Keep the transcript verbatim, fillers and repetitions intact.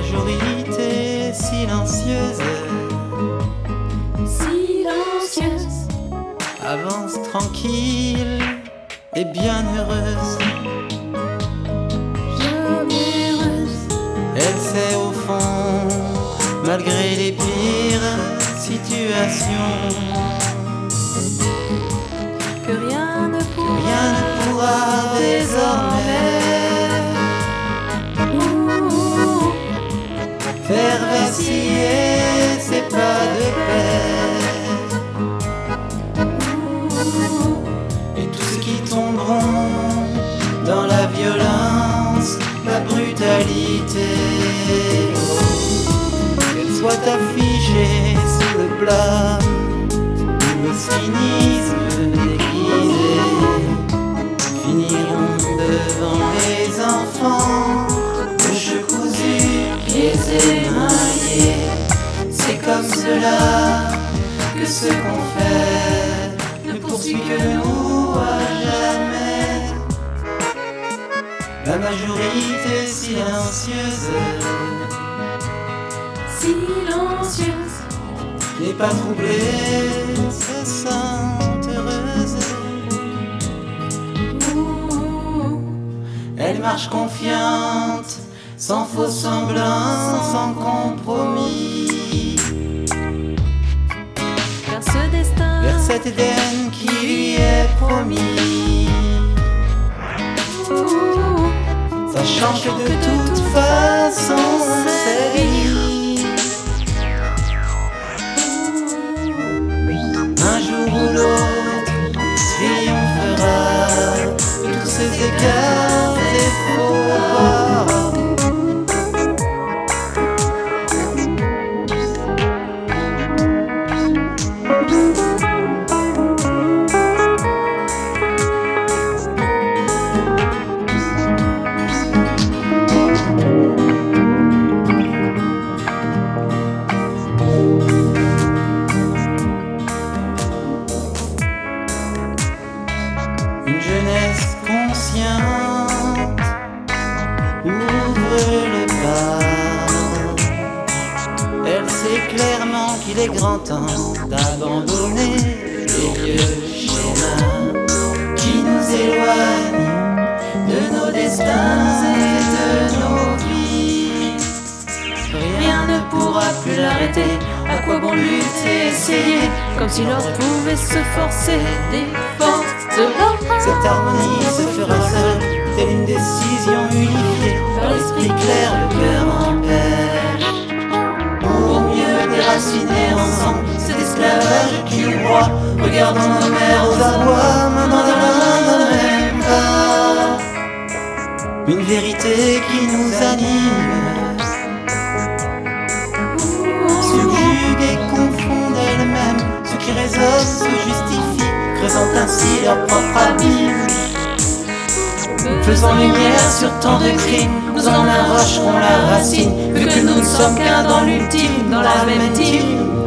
majorité silencieuse, silencieuse, avance tranquille et bien heureuse. jamais heureuse, Elle sait au fond, malgré les pires situations, que rien ne pourra, rien ne pourra désormais Ouh, faire vaciller ses pas de paix. ouh, Et tous ceux qui tomberont dans la violence, la brutalité, qu'elle soit affichée sous le blâme ou le cynisme déguisé, finiront devant les enfants, bouche cousue, pieds émaillés. C'est comme cela que ce qu'on fait ne poursuit que nous à jamais. La majorité silencieuse silencieuse, n'est pas troublée, se sent heureuse. ouh, Elle marche confiante, sans faux semblants, sans compromis, vers ce destin, vers cet Éden qui lui est promis, ouh, sachant que de toute façon c'est fini. Un jour ou l'autre triomphera de tous ces écarts et faux pas. Une jeunesse consciente ouvre le pas. Elle sait clairement qu'il est grand temps d'abandonner les vieux schémas qui nous éloignent de nos destins et de nos vies. rien ne pourra plus l'arrêter. À quoi bon lutter, essayer, comme si l'or pouvait se forcer des forces de l'or. Cette harmonie se fera seule, telle une décision unifiée par l'esprit clair, le cœur en paix. Pour mieux déraciner ensemble cet esclavage qui nous broie, regardons nos mères aux abois, main dans la main dans le même pas. Une vérité qui nous anime, subjugue et confond elle-même. Ceux qui raisonnent se justifient, creusant ainsi leur propre abîme. Faisant lumière sur tant de crimes, nous en arracherons la racine, vu que nous ne sommes qu'un dans l'ultime, dans la même team.